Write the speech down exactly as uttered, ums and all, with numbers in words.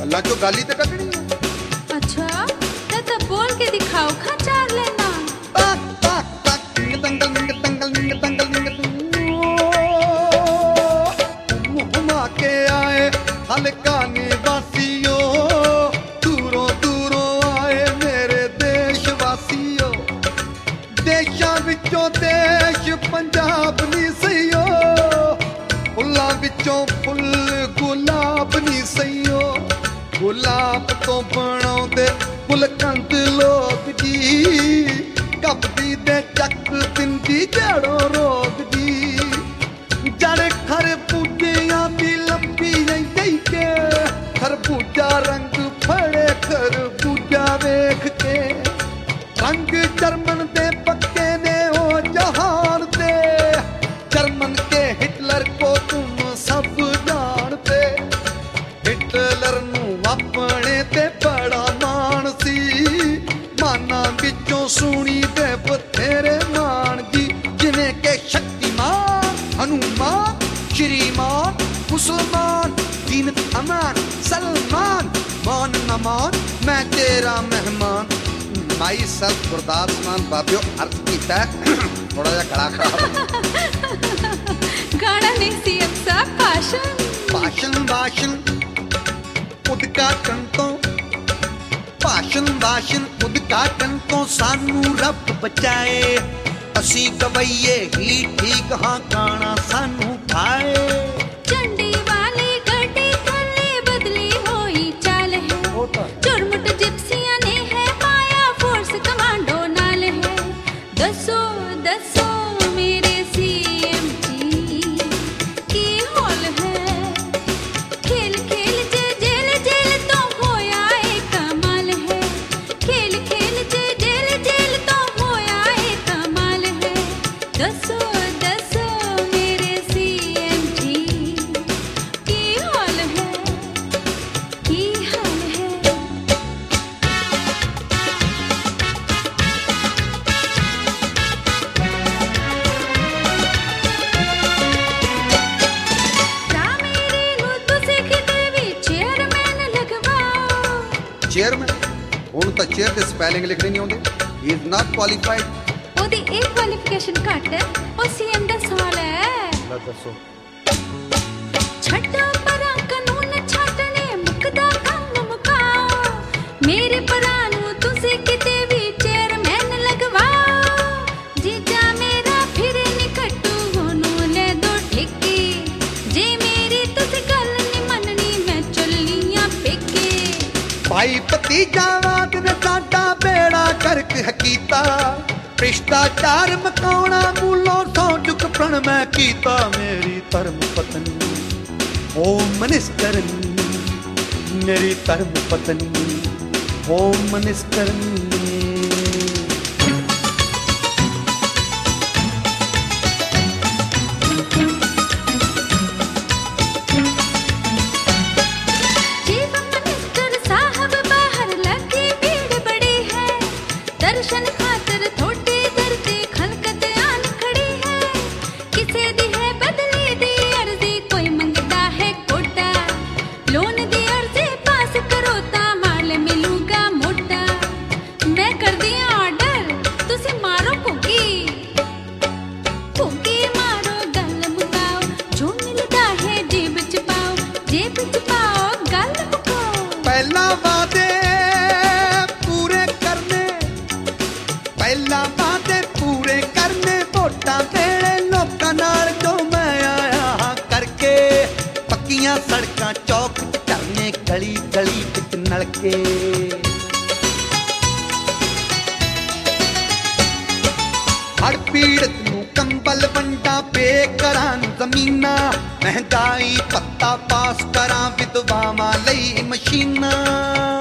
गल्ला चो गाली ते कटनी है। अच्छा ते तो बोल के दिखाओ खा चार लेना। ताक ताक ताक निंग दंगल निंग दंगल निंग दंगल निंग घुमा के आए हल्का निवासियों, दूरों दूरों आए मेरे देशवासियों। देशां विचों देश पंजाब नी सईयो, फुल्लां विचों फुल गुलाब नी सईयो। गुलाब तो बनाउंदे गुलकंद लोग जी, कपदी दे चक पिंदी जड़ो रोग जी। जड़ खरबूजियां दी लंबी नहीं के, खरबूजा रंग फड़े खरबूजा वेख के। रंग जर्मन दे पक्के ने ओ जहान दे, जर्मन के हिटलर को तुम सब जानते। हिटलर नू अपने ते बड़ा मान सी, माना विचों सुनी दे बथेरे मान जी। जिन्हें के शक्तिमान हनुमान श्रीमान मुसलमान दीन अमान सलमान। मान न मान मैं तेरा मेहमान। माई सेल्फ गुरदास मान बाबियो अर्थ कीता थोड़ा जा खड़ा खड़ा गाना नहीं सीएम साहब भाषण भाषण भाषण उद्घाटन तो भाषण भाषण उद्घाटन तो सानू रब बचाए। असी गवैये ही ठीक हाँ गाना सानू भाए। चंडी वाली गड्डी थल्ले बदली होई चाल है, चुरमुट जिप्सियां ने है पाया फोर्स कमांडो नाल है। दसो दसो मेरे सीएम जी की हॉल है, खेल खेल जे जेल जेल तो होया एक कमाल है। खेल खेल जे जेल जेल तो होया एक कमाल है। दसो दसो मेरे सीएम जी की हाल है, की हाल है। रा मेरे नु तुसे किते भी चेयरमैन लगवाओ। चेयरमैन हुण तां चेयर ते स्पेलिंग लिखने नहीं आउंदे। He is not qualified. ओदी एक क्वालिफिकेशन घट है, ओ सीएम दा सवाल है। ला दसो छड्डो परां कानून छाटने मुकदा कम मुकाओ। मेरे परां नू तुसी किते भी चेयरमैन लगवाओ। जीजा मेरा फिर निकटू होनू ले दो ठेके, जे मेरी तुसी गल नी मननी मैं चलियां पेके। भाई भतीजावाद ने साडा बेड़ा करक हकीता। भ्रिष्टाचार मकाउणा मूलों सौ चुक प्रण मैं कीता। मेरी धर्म पत्नी होम मिनिस्टर, मेरी धर्म पत्नी होम मिनिस्टर। चीफ मिनिस्टर साहब बाहर लगी भीड़ बड़ी है, दर्शन खातर थोड़ी धरती खलकत आन खड़ी है। किसे दी है बदली दी अर्जी, कोई मंगता है कोटा। लोन दी अर्जी पास करो ता माल मिलूगा मोटा। मैं कर दिया ऑर्डर तुसी मारो भुगी, भुगी मारो गल मुकाओ। जो मिलता है जेब च पाओ, जेब च पाओ गल मुकाओ। पहला वादे पूरे करने, पहला वादे पूरे करने। वोटां वेले लोकां नाल जो मैं आया हां करके। पक्कियां सड़कां चौक च करने, गली गली विच नलके। हड़ पीड़त नू कंबल वंडा, बेघरां नू ज़मीनां। महंगाई पत्ता पास करां, विधवावां लई मशीनां।